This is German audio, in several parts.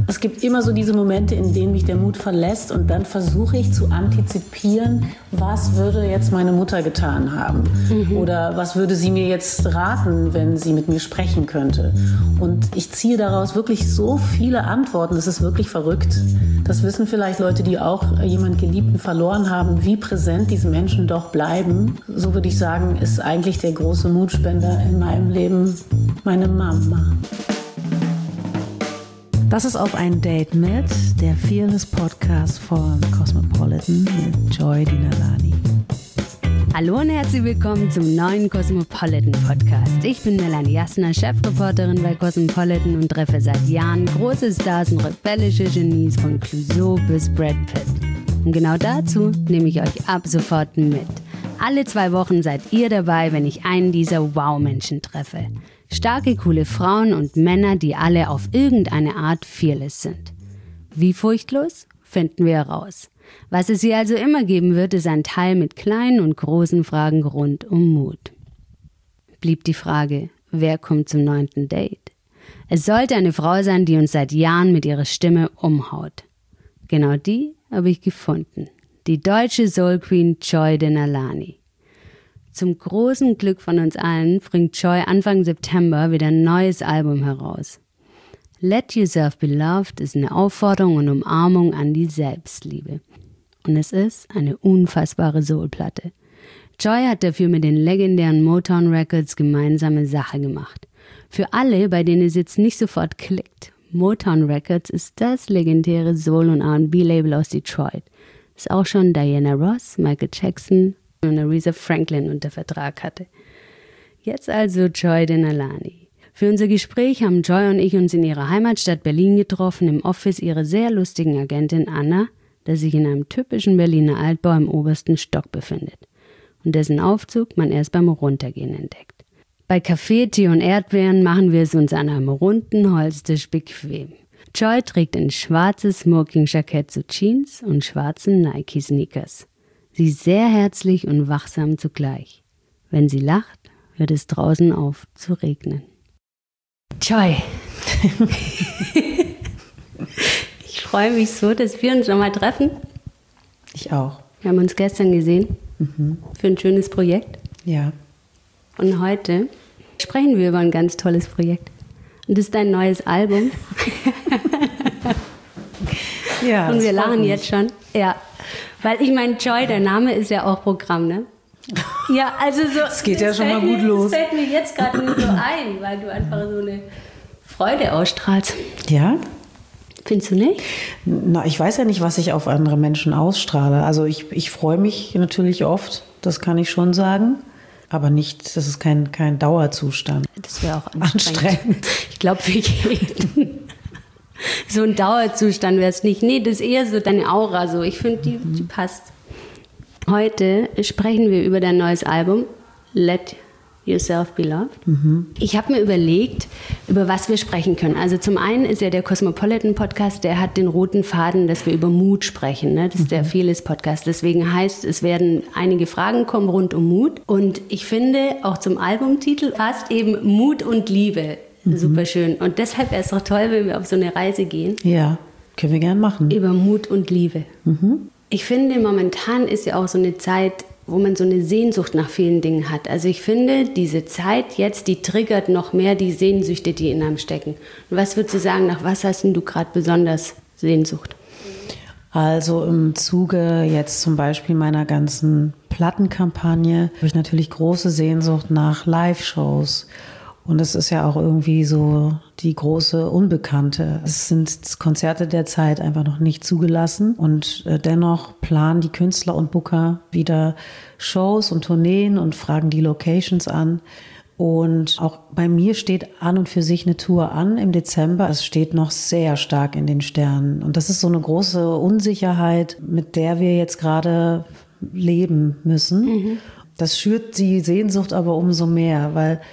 Es gibt immer so diese Momente, in denen mich der Mut verlässt und dann versuche ich zu antizipieren, was würde jetzt meine Mutter getan haben oder was würde sie mir jetzt raten, wenn sie mit mir sprechen könnte. Und ich ziehe daraus wirklich so viele Antworten, das ist wirklich verrückt. Das wissen vielleicht Leute, die auch jemanden Geliebten verloren haben, wie präsent diese Menschen doch bleiben. So würde ich sagen, ist eigentlich der große Mutspender in meinem Leben meine Mama. Das ist Auf ein Date mit, der Fearless Podcast von Cosmopolitan mit Joy Dinalani. Hallo und herzlich willkommen zum neuen Cosmopolitan Podcast. Ich bin Melanie Jasner, Chefreporterin bei Cosmopolitan und treffe seit Jahren große Stars und rebellische Genies von Clouseau bis Brad Pitt. Und genau dazu nehme ich euch ab sofort mit. Alle 2 Wochen seid ihr dabei, wenn ich einen dieser Wow-Menschen treffe. Starke, coole Frauen und Männer, die alle auf irgendeine Art fearless sind. Wie furchtlos? Finden wir heraus. Was es hier also immer geben wird, ist ein Teil mit kleinen und großen Fragen rund um Mut. Blieb die Frage, wer kommt zum 9. Date? Es sollte eine Frau sein, die uns seit Jahren mit ihrer Stimme umhaut. Genau die habe ich gefunden. Die deutsche Soul Queen Joy Dinalani. Zum großen Glück von uns allen bringt Joy Anfang September wieder ein neues Album heraus. Let Yourself Be Loved ist eine Aufforderung und Umarmung an die Selbstliebe. Und es ist eine unfassbare Soulplatte. Joy hat dafür mit den legendären Motown Records gemeinsame Sache gemacht. Für alle, bei denen es jetzt nicht sofort klickt, Motown Records ist das legendäre Soul- und R&B-Label aus Detroit, das auch schon Diana Ross, Michael Jackson und Aretha Franklin unter Vertrag hatte. Jetzt also Joy Dinalani. Für unser Gespräch haben Joy und ich uns in ihrer Heimatstadt Berlin getroffen, im Office ihrer sehr lustigen Agentin Anna, der sich in einem typischen Berliner Altbau im obersten Stock befindet und dessen Aufzug man erst beim Runtergehen entdeckt. Bei Kaffee, Tee und Erdbeeren machen wir es uns an einem runden Holztisch bequem. Joy trägt ein schwarzes Smoking-Jackett zu Jeans und schwarzen Nike-Sneakers. Sie ist sehr herzlich und wachsam zugleich. Wenn sie lacht, hört es draußen auf zu regnen. Joy, ich freue mich so, dass wir uns nochmal treffen. Ich auch. Wir haben uns gestern gesehen für ein schönes Projekt. Ja. Und heute sprechen wir über ein ganz tolles Projekt. Und das ist dein neues Album. Ja. Und wir lachen jetzt schon. Ja. Weil ich meine, Joy, der Name ist ja auch Programm, ne? Ja, also so. Es geht ja schon mal gut los. Das fällt mir jetzt gerade nur so ein, weil du einfach so eine Freude ausstrahlst. Ja? Findest du nicht? Na, ich weiß ja nicht, was ich auf andere Menschen ausstrahle. Also ich freue mich natürlich oft, das kann ich schon sagen. Aber nicht, das ist kein Dauerzustand. Das wäre auch anstrengend. Ich glaube, für jeden. So ein Dauerzustand wäre es nicht. Nee, das ist eher so deine Aura. So. Ich finde, die passt. Heute sprechen wir über dein neues Album, Let Yourself Be Loved. Ich habe mir überlegt, über was wir sprechen können. Also zum einen ist ja der Cosmopolitan Podcast, der hat den roten Faden, dass wir über Mut sprechen. Ne? Das ist der Fearless Podcast. Deswegen heißt, es werden einige Fragen kommen rund um Mut. Und ich finde, auch zum Albumtitel passt eben Mut und Liebe. Super schön. Und deshalb wäre es doch toll, wenn wir auf so eine Reise gehen. Ja, können wir gern machen. Über Mut und Liebe. Ich finde, momentan ist ja auch so eine Zeit, wo man so eine Sehnsucht nach vielen Dingen hat. Also ich finde, diese Zeit jetzt, die triggert noch mehr die Sehnsüchte, die in einem stecken. Und was würdest du sagen, nach was hast denn du gerade besonders Sehnsucht? Also im Zuge jetzt zum Beispiel meiner ganzen Plattenkampagne habe ich natürlich große Sehnsucht nach Live-Shows. Und es ist ja auch irgendwie so die große Unbekannte. Es sind Konzerte der Zeit einfach noch nicht zugelassen. Und dennoch planen die Künstler und Booker wieder Shows und Tourneen und fragen die Locations an. Und auch bei mir steht an und für sich eine Tour an im Dezember. Es steht noch sehr stark in den Sternen. Und das ist so eine große Unsicherheit, mit der wir jetzt gerade leben müssen. Das schürt die Sehnsucht aber umso mehr, weil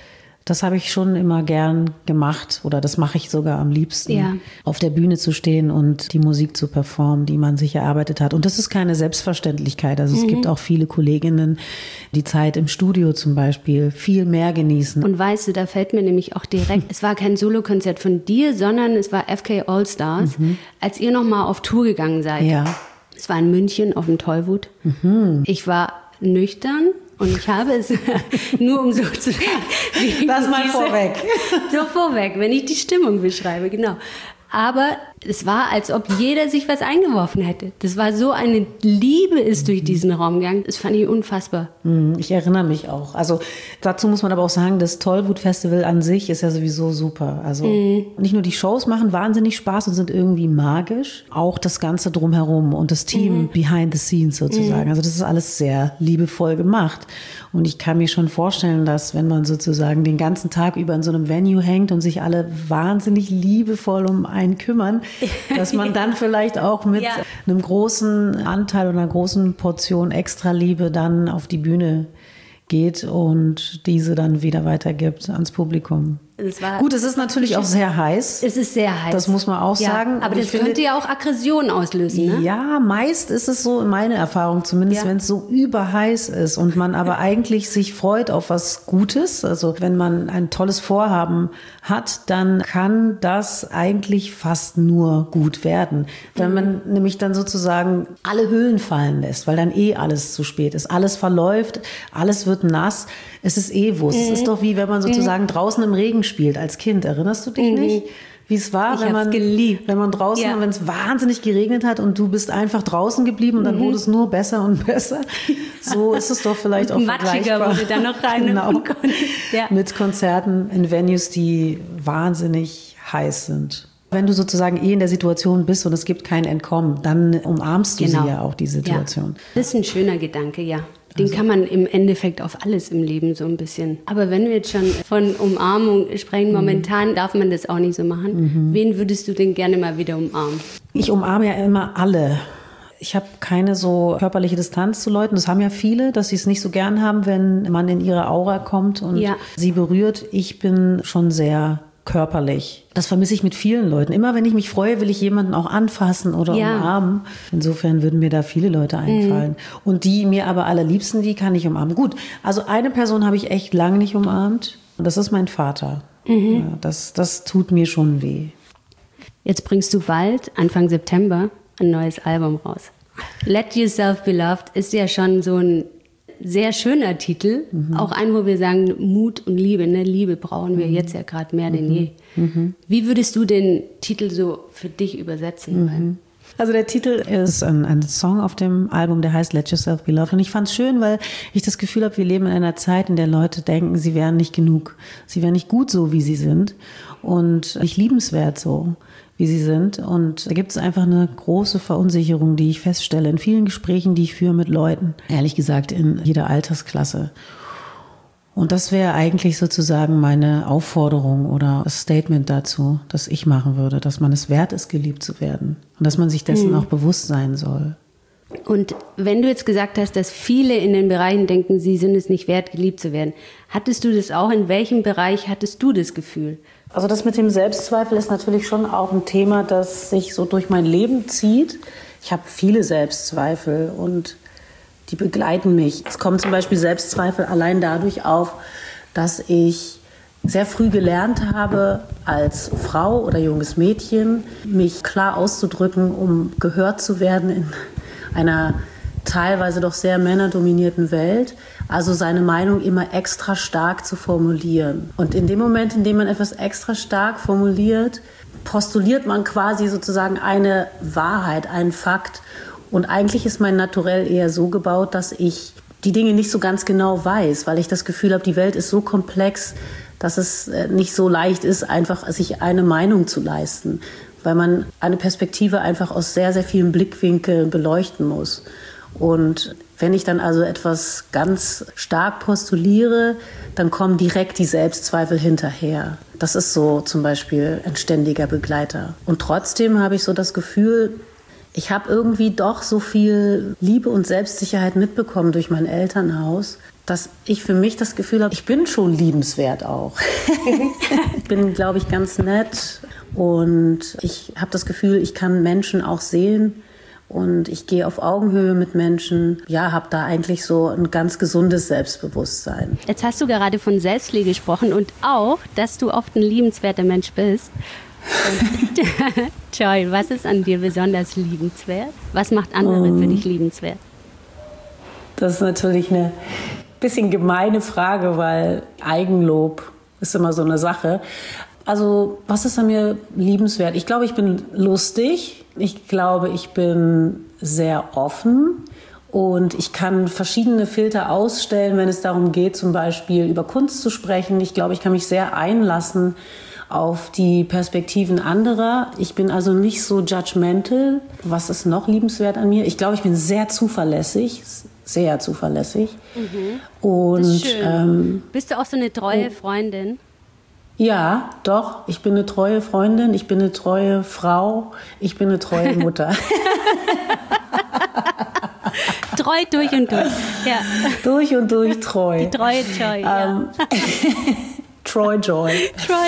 Das habe ich schon immer gern gemacht oder das mache ich sogar am liebsten, auf der Bühne zu stehen und die Musik zu performen, die man sich erarbeitet hat. Und das ist keine Selbstverständlichkeit. Also es gibt auch viele Kolleginnen, die Zeit im Studio zum Beispiel viel mehr genießen. Und weißt du, da fällt mir nämlich auch direkt, es war kein Solokonzert von dir, sondern es war FK All-Stars, als ihr nochmal auf Tour gegangen seid. Ja. Es war in München auf dem Tollwood. Ich war nüchtern. Und ich habe es nur um so zu sagen. Das mal vorweg. So vorweg, wenn ich die Stimmung beschreibe, genau. Aber es war, als ob jeder sich was eingeworfen hätte. Das war so eine Liebe ist durch diesen Raum gegangen. Das fand ich unfassbar. Ich erinnere mich auch. Also dazu muss man aber auch sagen, das Tollwood Festival an sich ist ja sowieso super. Also nicht nur die Shows machen wahnsinnig Spaß und sind irgendwie magisch, auch das Ganze drumherum und das Team behind the scenes sozusagen. Also das ist alles sehr liebevoll gemacht. Und ich kann mir schon vorstellen, dass wenn man sozusagen den ganzen Tag über in so einem Venue hängt und sich alle wahnsinnig liebevoll um einen kümmern, dass man dann vielleicht auch mit einem großen Anteil oder einer großen Portion extra Liebe dann auf die Bühne geht und diese dann wieder weitergibt ans Publikum. Gut, es ist natürlich auch sehr heiß. Es ist sehr heiß. Das muss man auch sagen. Aber das könnte ja auch Aggression auslösen, ne? Ja, meist ist es so, in meiner Erfahrung zumindest, wenn es so überheiß ist und man aber eigentlich sich freut auf was Gutes. Also wenn man ein tolles Vorhaben hat, dann kann das eigentlich fast nur gut werden. Wenn man nämlich dann sozusagen alle Hüllen fallen lässt, weil dann alles zu spät ist. Alles verläuft, alles wird nass. Es ist Wurst. Es ist doch wie wenn man sozusagen draußen im Regen spielt als Kind. Erinnerst du dich nicht, wie es war, wenn man draußen, wenn es wahnsinnig geregnet hat und du bist einfach draußen geblieben und dann wurde es nur besser und besser. So ist es doch vielleicht auch vergleichbar. Wurde dann noch rein. Genau. Mit Konzerten in Venues, die wahnsinnig heiß sind. Wenn du sozusagen in der Situation bist und es gibt kein Entkommen, dann umarmst du sie ja auch, die Situation. Ja. Das ist ein schöner Gedanke, ja. Den kann man im Endeffekt auf alles im Leben so ein bisschen. Aber wenn wir jetzt schon von Umarmung sprechen, momentan darf man das auch nicht so machen. Wen würdest du denn gerne mal wieder umarmen? Ich umarme ja immer alle. Ich habe keine so körperliche Distanz zu Leuten. Das haben ja viele, dass sie es nicht so gern haben, wenn man in ihre Aura kommt und sie berührt. Ich bin schon sehr körperlich. Das vermisse ich mit vielen Leuten. Immer wenn ich mich freue, will ich jemanden auch anfassen oder umarmen. Insofern würden mir da viele Leute einfallen. Und die mir aber allerliebsten, die kann ich umarmen. Gut, also eine Person habe ich echt lange nicht umarmt. Und das ist mein Vater. Ja, das tut mir schon weh. Jetzt bringst du bald, Anfang September, ein neues Album raus. Let Yourself Be Loved ist ja schon so ein sehr schöner Titel, auch ein, wo wir sagen, Mut und Liebe, ne? Liebe brauchen wir jetzt ja gerade mehr denn je. Wie würdest du den Titel so für dich übersetzen? Also der Titel ist ein Song auf dem Album, der heißt Let Yourself Be Loved. Und ich fand es schön, weil ich das Gefühl habe, wir leben in einer Zeit, in der Leute denken, sie wären nicht genug. Sie wären nicht gut so, wie sie sind und nicht liebenswert so, wie sie sind. Und da gibt es einfach eine große Verunsicherung, die ich feststelle in vielen Gesprächen, die ich führe mit Leuten. Ehrlich gesagt, in jeder Altersklasse. Und das wäre eigentlich sozusagen meine Aufforderung oder das Statement dazu, das ich machen würde, dass man es wert ist, geliebt zu werden. Und dass man sich dessen auch bewusst sein soll. Und wenn du jetzt gesagt hast, dass viele in den Bereichen denken, sie sind es nicht wert, geliebt zu werden, hattest du das auch? In welchem Bereich hattest du das Gefühl? Also das mit dem Selbstzweifel ist natürlich schon auch ein Thema, das sich so durch mein Leben zieht. Ich habe viele Selbstzweifel und die begleiten mich. Es kommen zum Beispiel Selbstzweifel allein dadurch auf, dass ich sehr früh gelernt habe, als Frau oder junges Mädchen, mich klar auszudrücken, um gehört zu werden in einer teilweise doch sehr männerdominierten Welt. Also seine Meinung immer extra stark zu formulieren. Und in dem Moment, in dem man etwas extra stark formuliert, postuliert man quasi sozusagen eine Wahrheit, einen Fakt. Und eigentlich ist mein Naturell eher so gebaut, dass ich die Dinge nicht so ganz genau weiß, weil ich das Gefühl habe, die Welt ist so komplex, dass es nicht so leicht ist, einfach sich eine Meinung zu leisten, weil man eine Perspektive einfach aus sehr, sehr vielen Blickwinkeln beleuchten muss. Und wenn ich dann also etwas ganz stark postuliere, dann kommen direkt die Selbstzweifel hinterher. Das ist so zum Beispiel ein ständiger Begleiter. Und trotzdem habe ich so das Gefühl, ich habe irgendwie doch so viel Liebe und Selbstsicherheit mitbekommen durch mein Elternhaus, dass ich für mich das Gefühl habe, ich bin schon liebenswert auch. Ich bin, glaube ich, ganz nett und ich habe das Gefühl, ich kann Menschen auch sehen und ich gehe auf Augenhöhe mit Menschen. Ja, habe da eigentlich so ein ganz gesundes Selbstbewusstsein. Jetzt hast du gerade von Selbstliebe gesprochen und auch, dass du oft ein liebenswerter Mensch bist. Joy, was ist an dir besonders liebenswert? Was macht andere für dich liebenswert? Das ist natürlich eine bisschen gemeine Frage, weil Eigenlob ist immer so eine Sache. Also, was ist an mir liebenswert? Ich glaube, ich bin lustig. Ich glaube, ich bin sehr offen. Und ich kann verschiedene Filter ausstellen, wenn es darum geht, zum Beispiel über Kunst zu sprechen. Ich glaube, ich kann mich sehr einlassen auf die Perspektiven anderer. Ich bin also nicht so judgmental. Was ist noch liebenswert an mir? Ich glaube, ich bin sehr zuverlässig. Sehr zuverlässig. Und, das ist schön. Bist du auch so eine treue Freundin? Ja, doch. Ich bin eine treue Freundin, ich bin eine treue Frau, ich bin eine treue Mutter. Treu durch und durch. Ja. Durch und durch treu. Die treue Joy. Ja. Troy Joy. Troy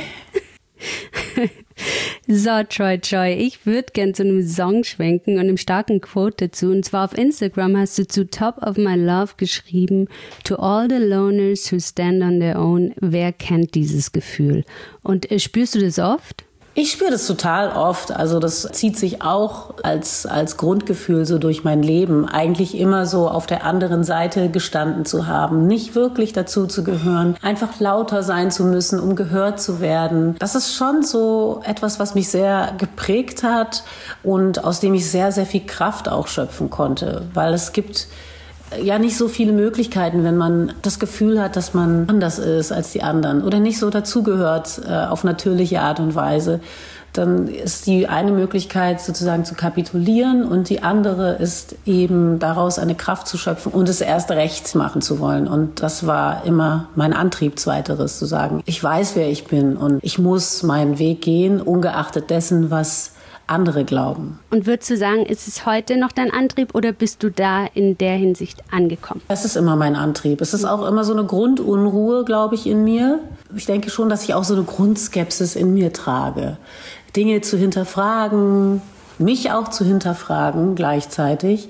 Joy. So, Troy Joy, ich würde gern zu einem Song schwenken und einem starken Quote dazu. Und zwar auf Instagram hast du zu Top of My Love geschrieben: To all the loners who stand on their own, wer kennt dieses Gefühl? Und spürst du das oft? Ich spüre das total oft. Also das zieht sich auch als Grundgefühl so durch mein Leben. Eigentlich immer so auf der anderen Seite gestanden zu haben, nicht wirklich dazu zu gehören, einfach lauter sein zu müssen, um gehört zu werden. Das ist schon so etwas, was mich sehr geprägt hat und aus dem ich sehr, sehr viel Kraft auch schöpfen konnte. Weil es gibt ja nicht so viele Möglichkeiten, wenn man das Gefühl hat, dass man anders ist als die anderen oder nicht so dazugehört auf natürliche Art und Weise. Dann ist die eine Möglichkeit sozusagen zu kapitulieren und die andere ist eben daraus eine Kraft zu schöpfen und es erst recht machen zu wollen. Und das war immer mein Antrieb, zweiteres zu sagen. Ich weiß, wer ich bin und ich muss meinen Weg gehen, ungeachtet dessen, was andere glauben. Und würdest du sagen, ist es heute noch dein Antrieb oder bist du da in der Hinsicht angekommen? Das ist immer mein Antrieb. Es ist auch immer so eine Grundunruhe, glaube ich, in mir. Ich denke schon, dass ich auch so eine Grundskepsis in mir trage. Dinge zu hinterfragen, mich auch zu hinterfragen gleichzeitig.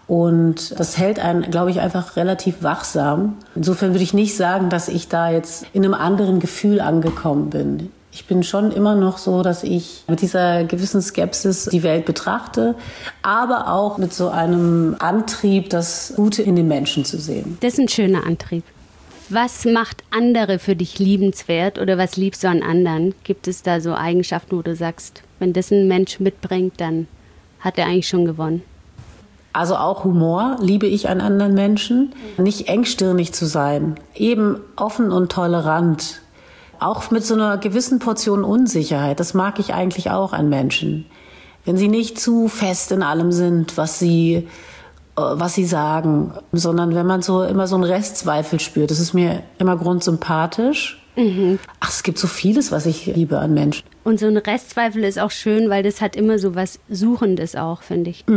Und das hält einen, glaube ich, einfach relativ wachsam. Insofern würde ich nicht sagen, dass ich da jetzt in einem anderen Gefühl angekommen bin. Ich bin schon immer noch so, dass ich mit dieser gewissen Skepsis die Welt betrachte, aber auch mit so einem Antrieb, das Gute in den Menschen zu sehen. Das ist ein schöner Antrieb. Was macht andere für dich liebenswert oder was liebst du an anderen? Gibt es da so Eigenschaften, wo du sagst, wenn das ein Mensch mitbringt, dann hat er eigentlich schon gewonnen? Also auch Humor liebe ich an anderen Menschen. Nicht engstirnig zu sein, eben offen und tolerant. Auch mit so einer gewissen Portion Unsicherheit, das mag ich eigentlich auch an Menschen. Wenn sie nicht zu fest in allem sind, was sie sagen, sondern wenn man so immer so einen Restzweifel spürt, das ist mir immer grundsympathisch. Ach, es gibt so vieles, was ich liebe an Menschen. Und so ein Restzweifel ist auch schön, weil das hat immer so was Suchendes auch, finde ich.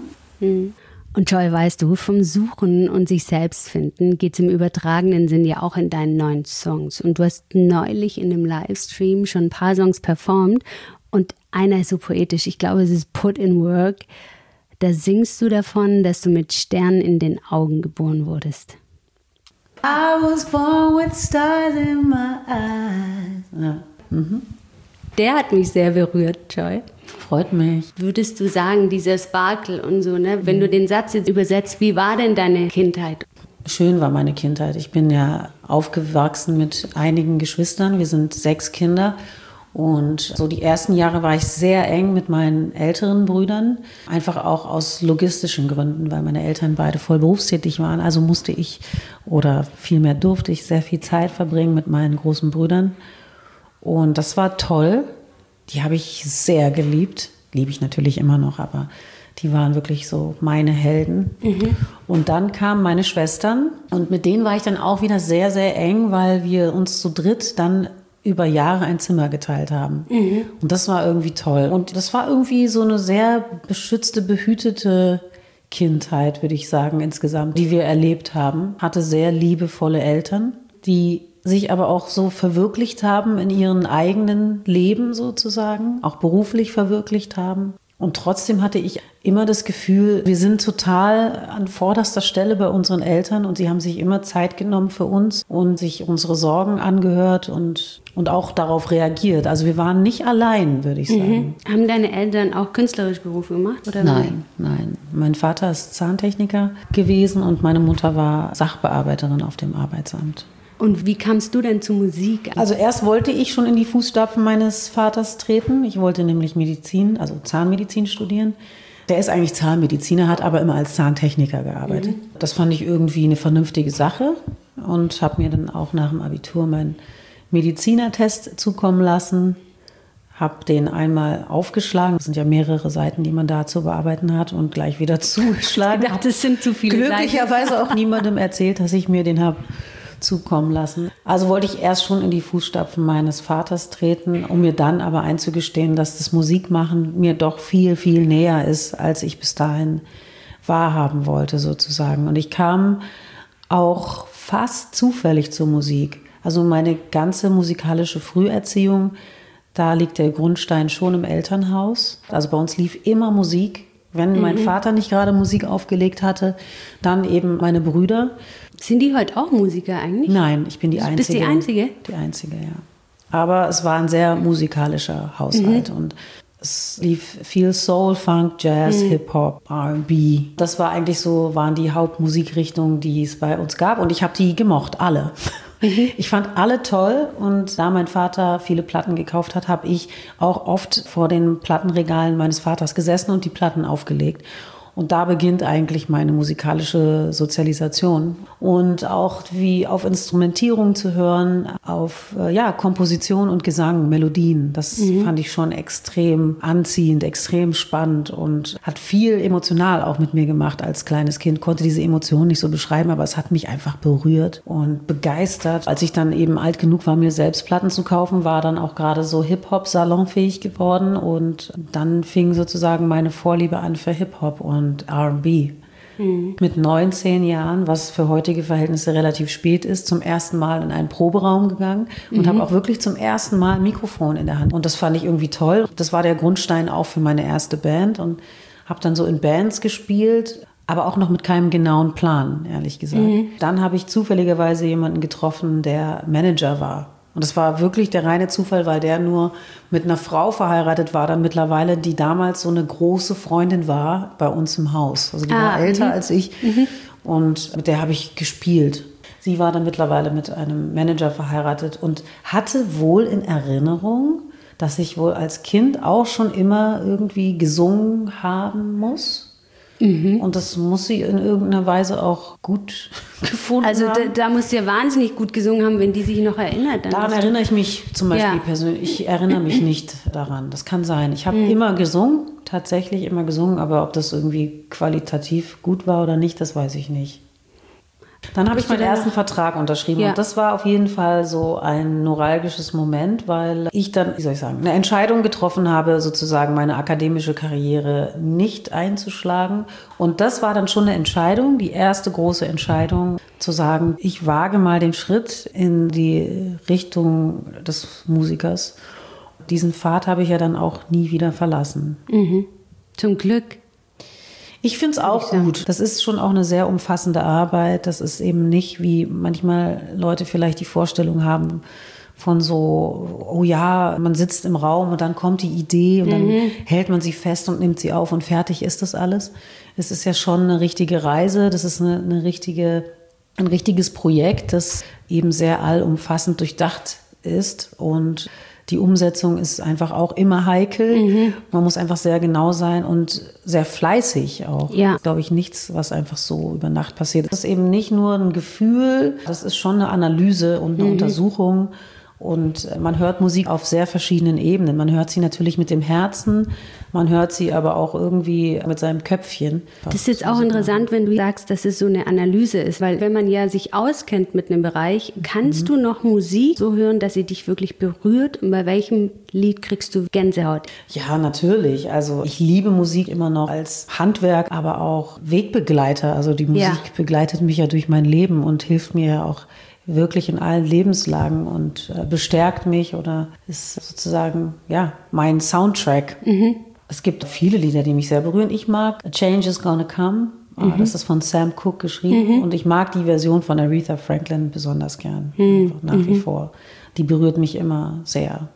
Und Joy, weißt du, vom Suchen und sich selbst finden geht es im übertragenen Sinn ja auch in deinen neuen Songs. Und du hast neulich in einem Livestream schon ein paar Songs performt und einer ist so poetisch. Ich glaube, es ist Put in Work. Da singst du davon, dass du mit Sternen in den Augen geboren wurdest. I was born with stars in my eyes. Ja. Der hat mich sehr berührt, Joy. Freut mich. Würdest du sagen, dieser Sparkle und so, ne? Wenn du den Satz jetzt übersetzt, wie war denn deine Kindheit? Schön war meine Kindheit. Ich bin ja aufgewachsen mit einigen Geschwistern. Wir sind 6 Kinder. Und so die ersten Jahre war ich sehr eng mit meinen älteren Brüdern. Einfach auch aus logistischen Gründen, weil meine Eltern beide voll berufstätig waren. Also musste ich oder vielmehr durfte ich sehr viel Zeit verbringen mit meinen großen Brüdern. Und das war toll. Die habe ich sehr geliebt. Liebe ich natürlich immer noch, aber die waren wirklich so meine Helden. Und dann kamen meine Schwestern und mit denen war ich dann auch wieder sehr, sehr eng, weil wir uns zu dritt dann über Jahre ein Zimmer geteilt haben. Und das war irgendwie toll. Und das war irgendwie so eine sehr beschützte, behütete Kindheit, würde ich sagen, insgesamt, die wir erlebt haben. Hatte sehr liebevolle Eltern, die sich aber auch so verwirklicht haben in ihren eigenen Leben sozusagen, auch beruflich verwirklicht haben. Und trotzdem hatte ich immer das Gefühl, wir sind total an vorderster Stelle bei unseren Eltern und sie haben sich immer Zeit genommen für uns und sich unsere Sorgen angehört und auch darauf reagiert. Also wir waren nicht allein, würde ich sagen. Haben deine Eltern auch künstlerische Berufe gemacht? Oder Nein. Mein Vater ist Zahntechniker gewesen und meine Mutter war Sachbearbeiterin auf dem Arbeitsamt. Und wie kamst du denn zur Musik? Also erst wollte ich schon in die Fußstapfen meines Vaters treten. Ich wollte nämlich Medizin, also Zahnmedizin studieren. Der ist eigentlich Zahnmediziner, hat aber immer als Zahntechniker gearbeitet. Das fand ich irgendwie eine vernünftige Sache und habe mir dann auch nach dem Abitur meinen Medizinertest zukommen lassen. Habe den einmal aufgeschlagen. Das sind ja mehrere Seiten, die man da zu bearbeiten hat und gleich wieder zugeschlagen. Ich dachte, das sind zu viele Glücklicherweise auch niemandem erzählt, dass ich mir den habe zukommen lassen. Also wollte ich erst schon in die Fußstapfen meines Vaters treten, um mir dann aber einzugestehen, dass das Musikmachen mir doch viel, viel näher ist, als ich bis dahin wahrhaben wollte sozusagen. Und ich kam auch fast zufällig zur Musik. Also meine ganze musikalische Früherziehung, da liegt der Grundstein schon im Elternhaus. Also bei uns lief immer Musik. Wenn mein Vater nicht gerade Musik aufgelegt hatte, dann eben meine Brüder. Sind die heute auch Musiker eigentlich? Nein, ich bin die Einzige. Bist du die Einzige? Die Einzige, ja. Aber es war ein sehr musikalischer Haushalt und es lief viel Soul, Funk, Jazz, Hip-Hop, R&B. Das war eigentlich so, waren die Hauptmusikrichtungen, die es bei uns gab und ich habe die gemocht, alle. Ich fand alle toll und da mein Vater viele Platten gekauft hat, habe ich auch oft vor den Plattenregalen meines Vaters gesessen und die Platten aufgelegt. Und da beginnt eigentlich meine musikalische Sozialisation. Und auch wie auf Instrumentierung zu hören, auf Komposition und Gesang, Melodien. Das fand ich schon extrem anziehend, extrem spannend und hat viel emotional auch mit mir gemacht als kleines Kind. Konnte diese Emotionen nicht so beschreiben, aber es hat mich einfach berührt und begeistert. Als ich dann eben alt genug war, mir selbst Platten zu kaufen, war dann auch gerade so Hip-Hop salonfähig geworden. Und dann fing sozusagen meine Vorliebe an für Hip-Hop und R&B. Mit 19 Jahren, was für heutige Verhältnisse relativ spät ist, zum ersten Mal in einen Proberaum gegangen und habe auch wirklich zum ersten Mal ein Mikrofon in der Hand. Und das fand ich irgendwie toll. Das war der Grundstein auch für meine erste Band und habe dann so in Bands gespielt, aber auch noch mit keinem genauen Plan, ehrlich gesagt. Dann habe ich zufälligerweise jemanden getroffen, der Manager war. Und das war wirklich der reine Zufall, weil der nur mit einer Frau verheiratet war, dann mittlerweile, die damals so eine große Freundin war bei uns im Haus. Also die war älter als ich und mit der habe ich gespielt. Sie war dann mittlerweile mit einem Manager verheiratet und hatte wohl in Erinnerung, dass ich wohl als Kind auch schon immer irgendwie gesungen haben muss. Und das muss sie in irgendeiner Weise auch gut gefunden haben. Also da muss sie ja wahnsinnig gut gesungen haben, wenn die sich noch erinnert. Daran erinnere ich mich zum Beispiel persönlich. Ich erinnere mich nicht daran. Das kann sein. Ich habe immer gesungen, tatsächlich immer gesungen, aber ob das irgendwie qualitativ gut war oder nicht, das weiß ich nicht. Dann habe ich meinen ersten Vertrag unterschrieben und das war auf jeden Fall so ein neuralgisches Moment, weil ich dann, eine Entscheidung getroffen habe, sozusagen meine akademische Karriere nicht einzuschlagen. Und das war dann schon eine Entscheidung, die erste große Entscheidung, zu sagen, ich wage mal den Schritt in die Richtung des Musikers. Diesen Pfad habe ich ja dann auch nie wieder verlassen. Zum Glück. Ich finde es auch gut. Das ist schon auch eine sehr umfassende Arbeit. Das ist eben nicht, wie manchmal Leute vielleicht die Vorstellung haben von so, oh ja, man sitzt im Raum und dann kommt die Idee und dann hält man sie fest und nimmt sie auf und fertig ist das alles. Es ist ja schon eine richtige Reise. Das ist ein richtiges Projekt, das eben sehr allumfassend durchdacht ist und die Umsetzung ist einfach auch immer heikel. Man muss einfach sehr genau sein und sehr fleißig auch. Ja. Glaube ich, nichts, was einfach so über Nacht passiert. Das ist eben nicht nur ein Gefühl, das ist schon eine Analyse und eine Untersuchung Und man hört Musik auf sehr verschiedenen Ebenen. Man hört sie natürlich mit dem Herzen, man hört sie aber auch irgendwie mit seinem Köpfchen. Das ist jetzt auch interessant, wenn du sagst, dass es so eine Analyse ist, weil wenn man ja sich auskennt mit einem Bereich, kannst du noch Musik so hören, dass sie dich wirklich berührt? Und bei welchem Lied kriegst du Gänsehaut? Ja, natürlich. Also ich liebe Musik immer noch als Handwerk, aber auch Wegbegleiter. Also die Musik begleitet mich ja durch mein Leben und hilft mir ja auch wirklich in allen Lebenslagen und bestärkt mich oder ist sozusagen mein Soundtrack. Es gibt viele Lieder, die mich sehr berühren. Ich mag A Change Is Gonna Come. Das ist von Sam Cooke geschrieben. Und ich mag die Version von Aretha Franklin besonders gern. Nach wie vor. Die berührt mich immer sehr.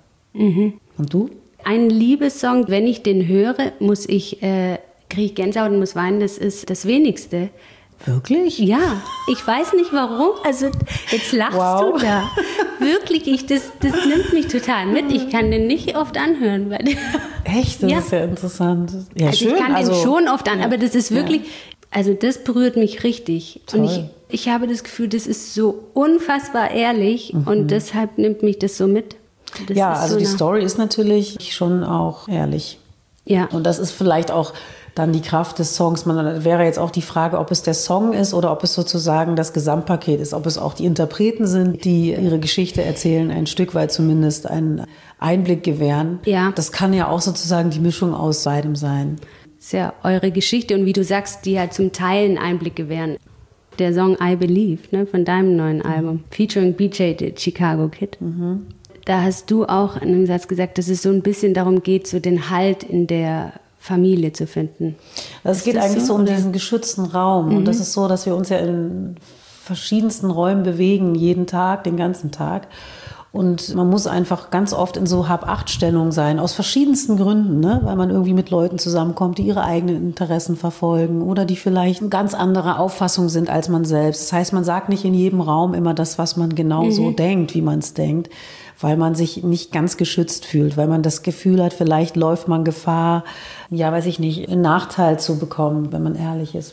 Und du? Ein Liebessong, wenn ich den höre, kriege ich Gänsehaut und muss weinen. Das ist das Wenigste. Wirklich? Ja, ich weiß nicht warum. Also jetzt lachst du da. Wirklich, das nimmt mich total mit. Ich kann den nicht oft anhören. Echt? Das ist ja interessant. Ja, also schön. Ich kann den schon oft an, aber das ist wirklich, also das berührt mich richtig. Toll. Und ich habe das Gefühl, das ist so unfassbar ehrlich und deshalb nimmt mich das so mit. Das also die Story ist natürlich schon auch ehrlich. Ja. Und das ist vielleicht auch dann die Kraft des Songs. Man wäre jetzt auch die Frage, ob es der Song ist oder ob es sozusagen das Gesamtpaket ist, ob es auch die Interpreten sind, die ihre Geschichte erzählen, ein Stück weit zumindest einen Einblick gewähren. Ja. Das kann ja auch sozusagen die Mischung aus beidem sein. Das ist ja eure Geschichte und wie du sagst, die ja zum Teil einen Einblick gewähren. Der Song I Believe, von deinem neuen Album, featuring BJ, the Chicago Kid. Da hast du auch in einem Satz gesagt, dass es so ein bisschen darum geht, so den Halt in der Familie zu finden. Es geht eigentlich so um diesen geschützten Raum. Und das ist so, dass wir uns ja in verschiedensten Räumen bewegen, jeden Tag, den ganzen Tag. Und man muss einfach ganz oft in so Hab-Acht-Stellung sein, aus verschiedensten Gründen, ne? Weil man irgendwie mit Leuten zusammenkommt, die ihre eigenen Interessen verfolgen oder die vielleicht eine ganz andere Auffassung sind als man selbst. Das heißt, man sagt nicht in jedem Raum immer das, was man genau so denkt, wie man es denkt, weil man sich nicht ganz geschützt fühlt, weil man das Gefühl hat, vielleicht läuft man Gefahr, einen Nachteil zu bekommen, wenn man ehrlich ist.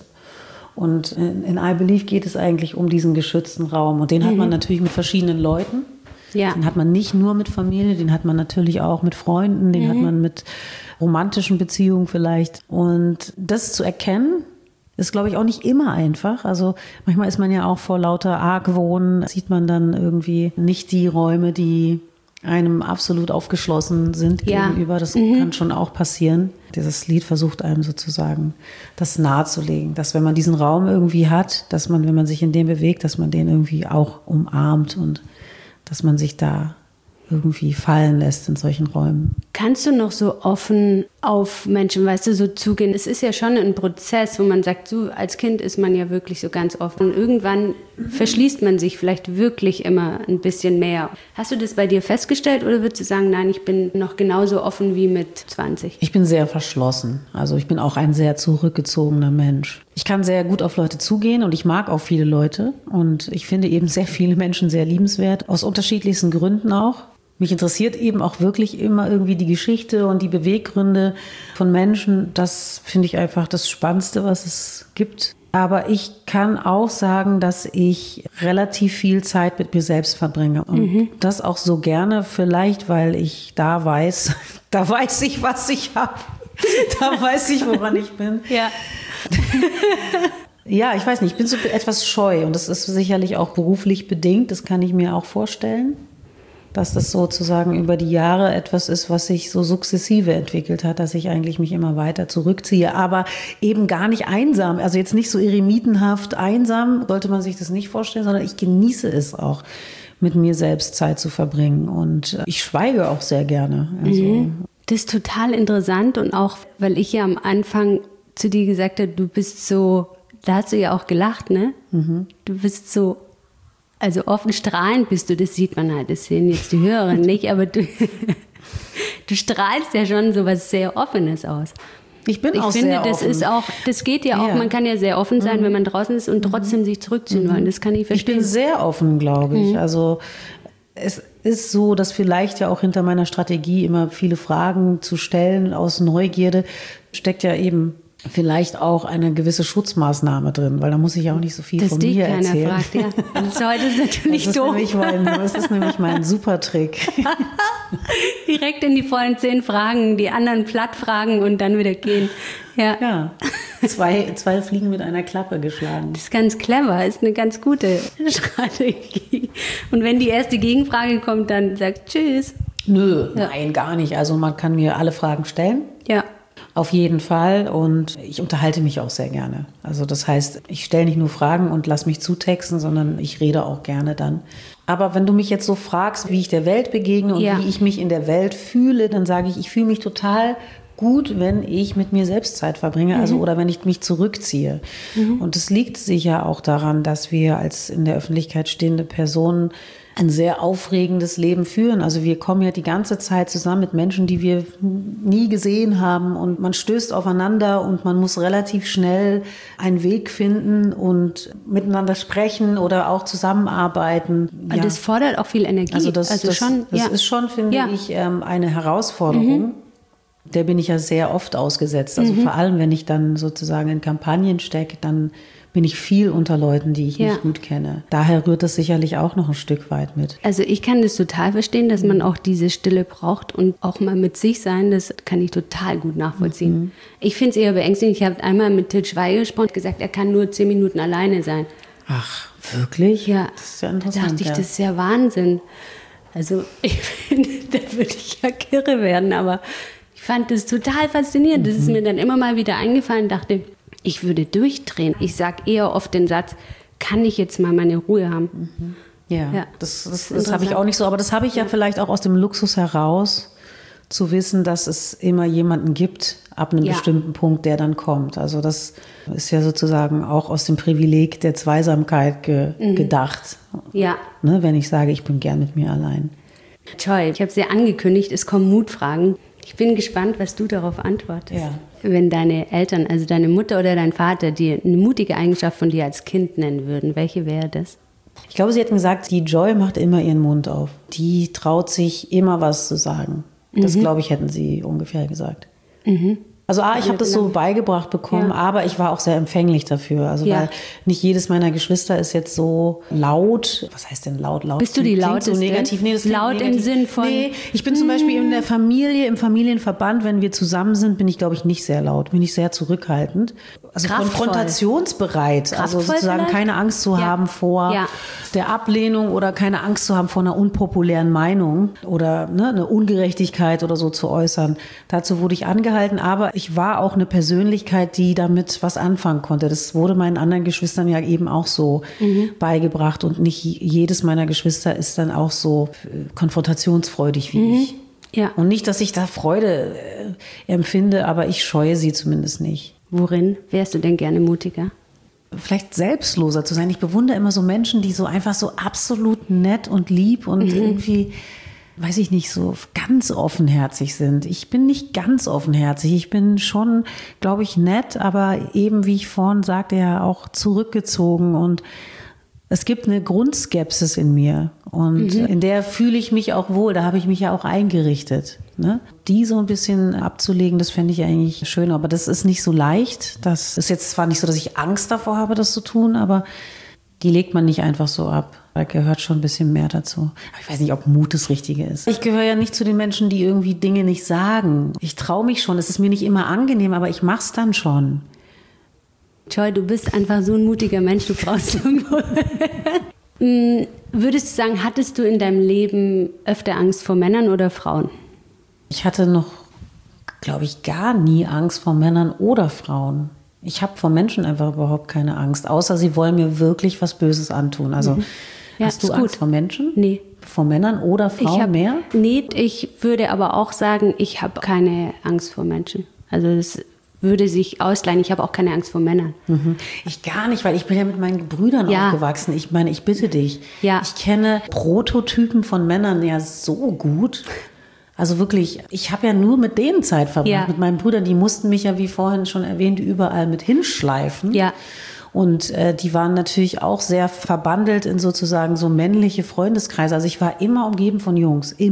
Und in I Believe geht es eigentlich um diesen geschützten Raum. Und den hat man natürlich mit verschiedenen Leuten. Ja. Den hat man nicht nur mit Familie, den hat man natürlich auch mit Freunden, den hat man mit romantischen Beziehungen vielleicht. Und das zu erkennen, ist, glaube ich, auch nicht immer einfach. Also manchmal ist man ja auch vor lauter Argwohn, sieht man dann irgendwie nicht die Räume, die einem absolut aufgeschlossen sind gegenüber. Das kann schon auch passieren. Dieses Lied versucht einem sozusagen das nahezulegen, dass wenn man diesen Raum irgendwie hat, dass man, wenn man sich in dem bewegt, dass man den irgendwie auch umarmt und dass man sich da irgendwie fallen lässt in solchen Räumen. Kannst du noch so offen auf Menschen, so zugehen? Es ist ja schon ein Prozess, wo man sagt, so als Kind ist man ja wirklich so ganz offen. Und irgendwann verschließt man sich vielleicht wirklich immer ein bisschen mehr. Hast du das bei dir festgestellt oder würdest du sagen, nein, ich bin noch genauso offen wie mit 20? Ich bin sehr verschlossen. Also ich bin auch ein sehr zurückgezogener Mensch. Ich kann sehr gut auf Leute zugehen und ich mag auch viele Leute. Und ich finde eben sehr viele Menschen sehr liebenswert, aus unterschiedlichsten Gründen auch. Mich interessiert eben auch wirklich immer irgendwie die Geschichte und die Beweggründe von Menschen. Das finde ich einfach das Spannendste, was es gibt. Aber ich kann auch sagen, dass ich relativ viel Zeit mit mir selbst verbringe. Und das auch so gerne, vielleicht, weil ich da weiß ich, was ich habe. Da weiß ich, woran ich bin. Ja. Ja, ich weiß nicht, ich bin so etwas scheu. Und das ist sicherlich auch beruflich bedingt. Das kann ich mir auch vorstellen. Dass das sozusagen über die Jahre etwas ist, was sich so sukzessive entwickelt hat, dass ich eigentlich mich immer weiter zurückziehe, aber eben gar nicht einsam, also jetzt nicht so eremitenhaft einsam, sollte man sich das nicht vorstellen, sondern ich genieße es auch, mit mir selbst Zeit zu verbringen und ich schweige auch sehr gerne. Also. Das ist total interessant und auch, weil ich ja am Anfang zu dir gesagt habe, du bist so, da hast du ja auch gelacht, ne? Du bist so, also offen strahlend bist du, das sieht man halt, das sehen jetzt die Hörer nicht, aber du strahlst ja schon so was sehr Offenes aus. Ich finde, sehr offen. Das geht ja auch, man kann ja sehr offen sein, wenn man draußen ist und trotzdem sich zurückziehen wollen, das kann ich verstehen. Ich bin sehr offen, glaube ich, also es ist so, dass vielleicht ja auch hinter meiner Strategie immer viele Fragen zu stellen aus Neugierde steckt ja eben vielleicht auch eine gewisse Schutzmaßnahme drin, weil da muss ich auch nicht so viel von mir erzählen. Dass dich keiner fragt, ja. Das heute ist natürlich doof. Das ist nämlich mein super Trick. Direkt in die vollen 10 Fragen, die anderen platt fragen und dann wieder gehen. Ja. Zwei Fliegen mit einer Klappe geschlagen. Das ist ganz clever, ist eine ganz gute Strategie. Und wenn die erste Gegenfrage kommt, dann sagt Tschüss. Nein, gar nicht. Also man kann mir alle Fragen stellen. Ja. Auf jeden Fall, und ich unterhalte mich auch sehr gerne. Also das heißt, ich stelle nicht nur Fragen und lasse mich zutexten, sondern ich rede auch gerne dann. Aber wenn du mich jetzt so fragst, wie ich der Welt begegne und wie ich mich in der Welt fühle, dann sage ich fühle mich total gut, wenn ich mit mir selbst Zeit verbringe, also oder wenn ich mich zurückziehe. Und es liegt sicher auch daran, dass wir als in der Öffentlichkeit stehende Personen ein sehr aufregendes Leben führen. Also wir kommen ja die ganze Zeit zusammen mit Menschen, die wir nie gesehen haben, und man stößt aufeinander und man muss relativ schnell einen Weg finden und miteinander sprechen oder auch zusammenarbeiten. Und das fordert auch viel Energie. Also das ist schon, finde ich, eine Herausforderung. Der bin ich ja sehr oft ausgesetzt. Also vor allem, wenn ich dann sozusagen in Kampagnen stecke, dann bin ich viel unter Leuten, die ich nicht gut kenne. Daher rührt das sicherlich auch noch ein Stück weit mit. Also ich kann das total verstehen, dass man auch diese Stille braucht und auch mal mit sich sein, das kann ich total gut nachvollziehen. Ich finde es eher beängstigend. Ich habe einmal mit Til Schweiger gesprochen und gesagt, er kann nur 10 Minuten alleine sein. Ach, wirklich? Ja, das ist ja interessant. Da dachte ich, das ist ja Wahnsinn. Also ich finde, da würde ich ja kirre werden, aber ich fand das total faszinierend. Das ist mir dann immer mal wieder eingefallen und dachte, ich würde durchdrehen. Ich sage eher oft den Satz, kann ich jetzt mal meine Ruhe haben? Ja. Das habe ich auch nicht so, aber das habe ich ja vielleicht auch aus dem Luxus heraus, zu wissen, dass es immer jemanden gibt, ab einem bestimmten Punkt, der dann kommt. Also das ist ja sozusagen auch aus dem Privileg der Zweisamkeit gedacht. Ja. Ne, wenn ich sage, ich bin gern mit mir allein. Toll, ich habe es ja angekündigt, es kommen Mutfragen. Ich bin gespannt, was du darauf antwortest. Ja. Wenn deine Eltern, also deine Mutter oder dein Vater, dir eine mutige Eigenschaft von dir als Kind nennen würden, welche wäre das? Ich glaube, sie hätten gesagt, die Joy macht immer ihren Mund auf. Die traut sich immer was zu sagen. Das, glaube ich, hätten sie ungefähr gesagt. Also ich habe das so beigebracht bekommen, aber ich war auch sehr empfänglich dafür. Also weil nicht jedes meiner Geschwister ist jetzt so laut. Was heißt denn laut? Bist du die lauteste? So negativ. Nee, das laut negativ. Im Sinn von... Nee, ich bin zum Beispiel in der Familie, im Familienverband, wenn wir zusammen sind, bin ich, glaube ich, nicht sehr laut. Bin ich sehr zurückhaltend. Also konfrontationsbereit. Also sozusagen vielleicht? Keine Angst zu haben vor der Ablehnung oder keine Angst zu haben vor einer unpopulären Meinung oder eine Ungerechtigkeit oder so zu äußern. Dazu wurde ich angehalten, aber ich war auch eine Persönlichkeit, die damit was anfangen konnte. Das wurde meinen anderen Geschwistern ja eben auch so beigebracht. Und nicht jedes meiner Geschwister ist dann auch so konfrontationsfreudig wie ich. Ja. Und nicht, dass ich da Freude empfinde, aber ich scheue sie zumindest nicht. Worin wärst du denn gerne mutiger? Vielleicht selbstloser zu sein. Ich bewundere immer so Menschen, die so einfach so absolut nett und lieb und irgendwie... weiß ich nicht, so ganz offenherzig sind. Ich bin nicht ganz offenherzig. Ich bin schon, glaube ich, nett, aber eben, wie ich vorhin sagte, ja auch zurückgezogen. Und es gibt eine Grundskepsis in mir. Und in der fühle ich mich auch wohl. Da habe ich mich ja auch eingerichtet. Ne? Die so ein bisschen abzulegen, das fände ich eigentlich schön. Aber das ist nicht so leicht. Das ist jetzt zwar nicht so, dass ich Angst davor habe, das zu tun, aber die legt man nicht einfach so ab. Da gehört schon ein bisschen mehr dazu. Aber ich weiß nicht, ob Mut das Richtige ist. Ich gehöre ja nicht zu den Menschen, die irgendwie Dinge nicht sagen. Ich traue mich schon. Es ist mir nicht immer angenehm, aber ich mache es dann schon. Joy, du bist einfach so ein mutiger Mensch. Du brauchst irgendwo. Würdest du sagen, hattest du in deinem Leben öfter Angst vor Männern oder Frauen? Ich hatte noch, glaube ich, gar nie Angst vor Männern oder Frauen. Ich habe vor Menschen einfach überhaupt keine Angst, außer sie wollen mir wirklich was Böses antun. Also hast du Angst vor Menschen? Nee. Vor Männern oder Frauen mehr? Nee, ich würde aber auch sagen, ich habe keine Angst vor Menschen. Also das würde sich ausleihen. Ich habe auch keine Angst vor Männern. Ich gar nicht, weil ich bin ja mit meinen Brüdern aufgewachsen. Ich meine, ich bitte dich. Ja. Ich kenne Prototypen von Männern ja so gut. Also wirklich, ich habe ja nur mit denen Zeit verbracht, mit meinen Brüdern. Die mussten mich ja, wie vorhin schon erwähnt, überall mit hinschleifen. Ja. Und die waren natürlich auch sehr verbandelt in sozusagen so männliche Freundeskreise. Also ich war immer umgeben von Jungs, immer.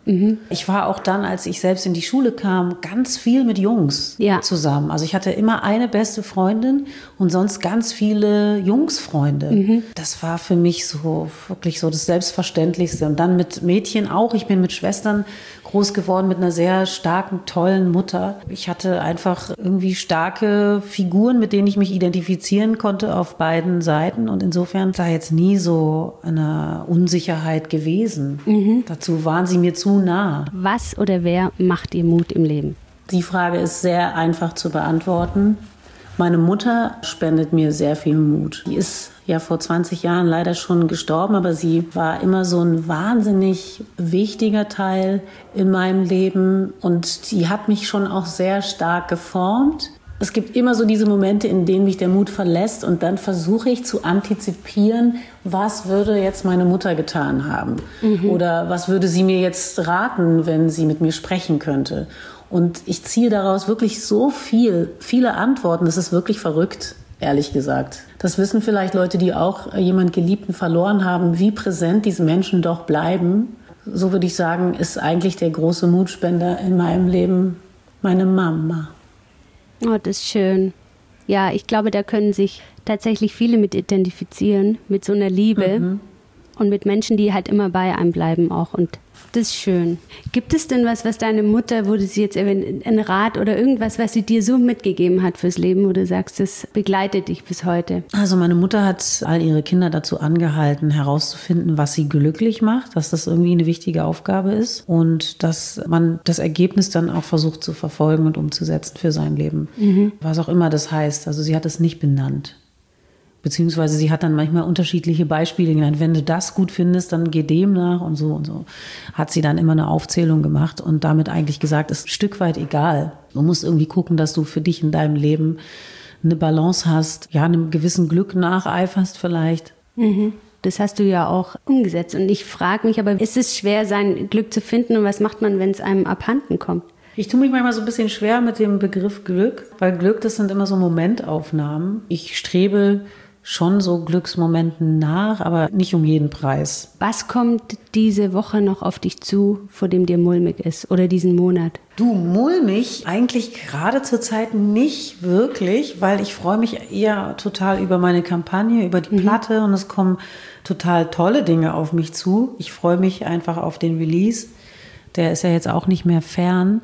Ich war auch dann, als ich selbst in die Schule kam, ganz viel mit Jungs zusammen. Also ich hatte immer eine beste Freundin und sonst ganz viele Jungsfreunde. Das war für mich so wirklich so das Selbstverständlichste. Und dann mit Mädchen auch. Ich bin mit Schwestern groß geworden, mit einer sehr starken, tollen Mutter. Ich hatte einfach irgendwie starke Figuren, mit denen ich mich identifizieren konnte auf beiden Seiten. Und insofern war jetzt nie so eine Unsicherheit gewesen. Dazu waren sie mir zu nah. Was oder wer macht dir Mut im Leben? Die Frage ist sehr einfach zu beantworten. Meine Mutter spendet mir sehr viel Mut. Die ist ja vor 20 Jahren leider schon gestorben, aber sie war immer so ein wahnsinnig wichtiger Teil in meinem Leben und die hat mich schon auch sehr stark geformt. Es gibt immer so diese Momente, in denen mich der Mut verlässt und dann versuche ich zu antizipieren, was würde jetzt meine Mutter getan haben? Oder was würde sie mir jetzt raten, wenn sie mit mir sprechen könnte? Und ich ziehe daraus wirklich so viele Antworten, das ist wirklich verrückt, ehrlich gesagt. Das wissen vielleicht Leute, die auch jemanden Geliebten verloren haben, wie präsent diese Menschen doch bleiben. So würde ich sagen, ist eigentlich der große Mutspender in meinem Leben meine Mama. Oh, das ist schön. Ja, ich glaube, da können sich tatsächlich viele mit identifizieren, mit so einer Liebe und mit Menschen, die halt immer bei einem bleiben auch. Und das ist schön. Gibt es denn was deine Mutter, wo du sie jetzt einen Rat oder irgendwas, was sie dir so mitgegeben hat fürs Leben, wo du sagst, das begleitet dich bis heute? Also meine Mutter hat all ihre Kinder dazu angehalten, herauszufinden, was sie glücklich macht, dass das irgendwie eine wichtige Aufgabe ist und dass man das Ergebnis dann auch versucht zu verfolgen und umzusetzen für sein Leben. Was auch immer das heißt. Also sie hat es nicht benannt. Beziehungsweise sie hat dann manchmal unterschiedliche Beispiele genannt. Wenn du das gut findest, dann geh dem nach und so und so. Hat sie dann immer eine Aufzählung gemacht und damit eigentlich gesagt, ist ein Stück weit egal. Du musst irgendwie gucken, dass du für dich in deinem Leben eine Balance hast, ja, einem gewissen Glück nacheiferst vielleicht. Das hast du ja auch umgesetzt. Und ich frage mich aber, ist es schwer, sein Glück zu finden und was macht man, wenn es einem abhanden kommt? Ich tue mich manchmal so ein bisschen schwer mit dem Begriff Glück, weil Glück, das sind immer so Momentaufnahmen. Ich strebe schon so Glücksmomenten nach, aber nicht um jeden Preis. Was kommt diese Woche noch auf dich zu, vor dem dir mulmig ist oder diesen Monat? Du, mulmig eigentlich gerade zur Zeit nicht wirklich, weil ich freue mich eher total über meine Kampagne, über die Platte und es kommen total tolle Dinge auf mich zu. Ich freue mich einfach auf den Release. Der ist ja jetzt auch nicht mehr fern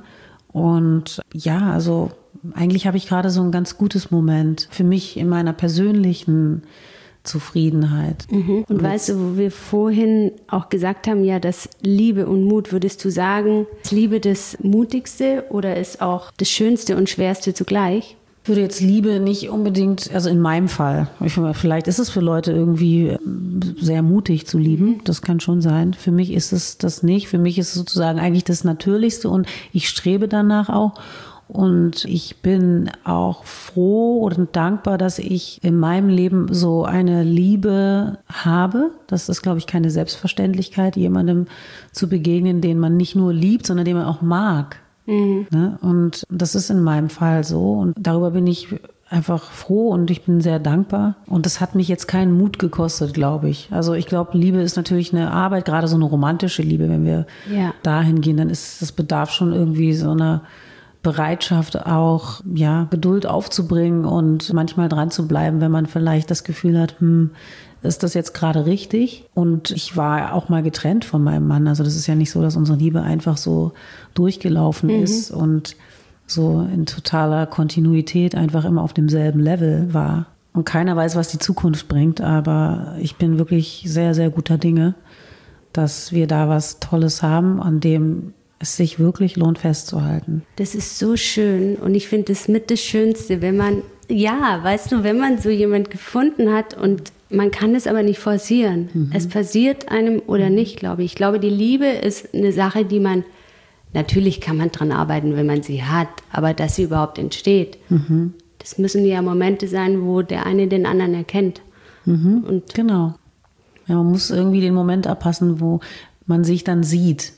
und ja, also eigentlich habe ich gerade so ein ganz gutes Moment für mich in meiner persönlichen Zufriedenheit. Und weißt du, wo wir vorhin auch gesagt haben, ja, dass Liebe und Mut, würdest du sagen, ist Liebe das Mutigste oder ist auch das Schönste und Schwerste zugleich? Ich würde jetzt Liebe nicht unbedingt, also in meinem Fall, vielleicht ist es für Leute irgendwie sehr mutig zu lieben, das kann schon sein. Für mich ist es das nicht, für mich ist es sozusagen eigentlich das Natürlichste und ich strebe danach auch. Und ich bin auch froh und dankbar, dass ich in meinem Leben so eine Liebe habe. Das ist, glaube ich, keine Selbstverständlichkeit, jemandem zu begegnen, den man nicht nur liebt, sondern den man auch mag. Ne? Und das ist in meinem Fall so. Und darüber bin ich einfach froh und ich bin sehr dankbar. Und das hat mich jetzt keinen Mut gekostet, glaube ich. Also ich glaube, Liebe ist natürlich eine Arbeit, gerade so eine romantische Liebe. Wenn wir dahin gehen, dann ist das bedarf schon irgendwie so einer Bereitschaft auch, ja, Geduld aufzubringen und manchmal dran zu bleiben, wenn man vielleicht das Gefühl hat, ist das jetzt gerade richtig? Und ich war auch mal getrennt von meinem Mann. Also das ist ja nicht so, dass unsere Liebe einfach so durchgelaufen ist und so in totaler Kontinuität einfach immer auf demselben Level war. Und keiner weiß, was die Zukunft bringt, aber ich bin wirklich sehr, sehr guter Dinge, dass wir da was Tolles haben, an dem es sich wirklich lohnt festzuhalten. Das ist so schön und ich finde das mit das Schönste, wenn man, ja, weißt du, wenn man so jemand gefunden hat und man kann es aber nicht forcieren. Es passiert einem oder nicht, glaube ich. Ich glaube, die Liebe ist eine Sache, die man, natürlich kann man dran arbeiten, wenn man sie hat, aber dass sie überhaupt entsteht, das müssen ja Momente sein, wo der eine den anderen erkennt. Und genau. Ja, man muss irgendwie den Moment abpassen, wo man sich dann sieht.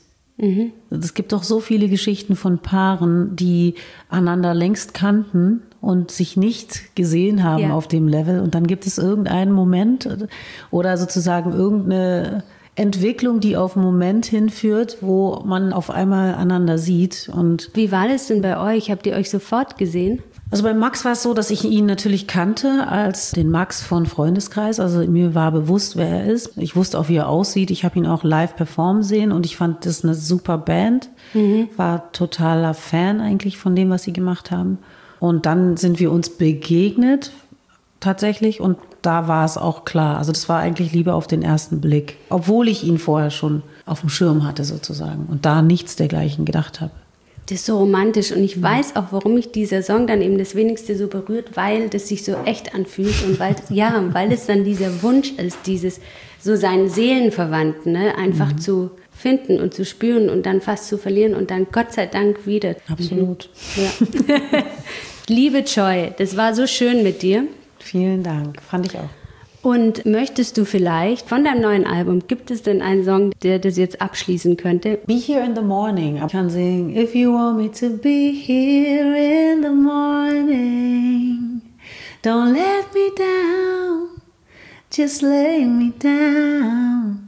Es gibt doch so viele Geschichten von Paaren, die einander längst kannten und sich nicht gesehen haben auf dem Level. Und dann gibt es irgendeinen Moment oder sozusagen irgendeine Entwicklung, die auf einen Moment hinführt, wo man auf einmal einander sieht. Und wie war das denn bei euch? Habt ihr euch sofort gesehen? Also bei Max war es so, dass ich ihn natürlich kannte als den Max von Freundeskreis. Also mir war bewusst, wer er ist. Ich wusste auch, wie er aussieht. Ich habe ihn auch live performen sehen und ich fand das eine super Band. War totaler Fan eigentlich von dem, was sie gemacht haben. Und dann sind wir uns begegnet tatsächlich und da war es auch klar. Also das war eigentlich Liebe auf den ersten Blick. Obwohl ich ihn vorher schon auf dem Schirm hatte sozusagen und da nichts dergleichen gedacht habe. Das ist so romantisch und ich weiß auch, warum mich dieser Song dann eben das wenigste so berührt, weil das sich so echt anfühlt und weil es dann dieser Wunsch ist, dieses so seinen Seelenverwandten, ne, einfach zu finden und zu spüren und dann fast zu verlieren und dann Gott sei Dank wieder. Absolut. Ja. Liebe Joy, das war so schön mit dir. Vielen Dank, fand ich auch. Und möchtest du vielleicht von deinem neuen Album, gibt es denn einen Song, der das jetzt abschließen könnte? Be Here in the Morning. Ich kann singen, If you want me to be here in the morning, don't let me down, just lay me down.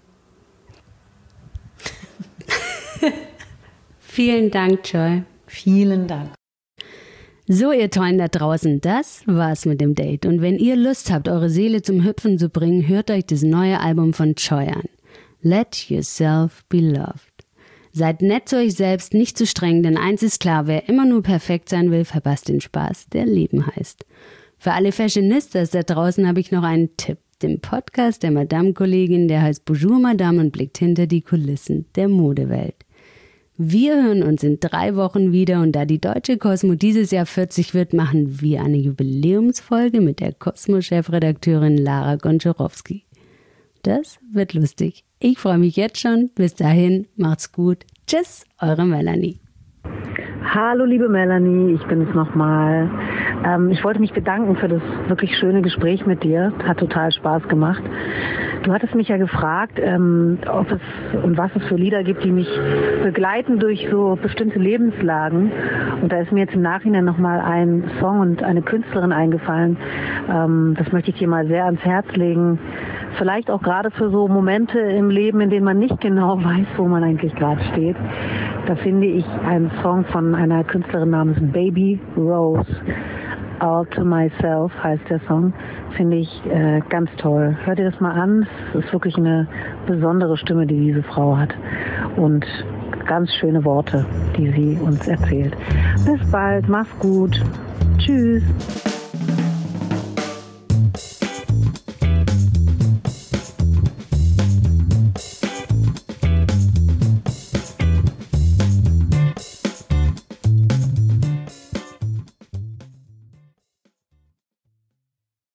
Vielen Dank, Joy. Vielen Dank. So, ihr Tollen da draußen, das war's mit dem Date. Und wenn ihr Lust habt, eure Seele zum Hüpfen zu bringen, hört euch das neue Album von Joy an. Let yourself be loved. Seid nett zu euch selbst, nicht zu streng, denn eins ist klar, wer immer nur perfekt sein will, verpasst den Spaß, der Leben heißt. Für alle Fashionistas da draußen habe ich noch einen Tipp. Den Podcast der Madame-Kollegin, der heißt Bonjour Madame und blickt hinter die Kulissen der Modewelt. Wir hören uns in 3 Wochen wieder und da die Deutsche Cosmo dieses Jahr 40 wird, machen wir eine Jubiläumsfolge mit der Cosmo-Chefredakteurin Lara Gonczarowski. Das wird lustig. Ich freue mich jetzt schon. Bis dahin, macht's gut. Tschüss, eure Melanie. Hallo liebe Melanie, ich bin's nochmal. Ich wollte mich bedanken für das wirklich schöne Gespräch mit dir. Hat total Spaß gemacht. Du hattest mich ja gefragt, ob es und was es für Lieder gibt, die mich begleiten durch so bestimmte Lebenslagen. Und da ist mir jetzt im Nachhinein nochmal ein Song und eine Künstlerin eingefallen. Das möchte ich dir mal sehr ans Herz legen. Vielleicht auch gerade für so Momente im Leben, in denen man nicht genau weiß, wo man eigentlich gerade steht. Da finde ich einen Song von einer Künstlerin namens Baby Rose. All to Myself heißt der Song. Finde ich ganz toll. Hör dir das mal an. Es ist wirklich eine besondere Stimme, die diese Frau hat. Und ganz schöne Worte, die sie uns erzählt. Bis bald. Mach's gut. Tschüss.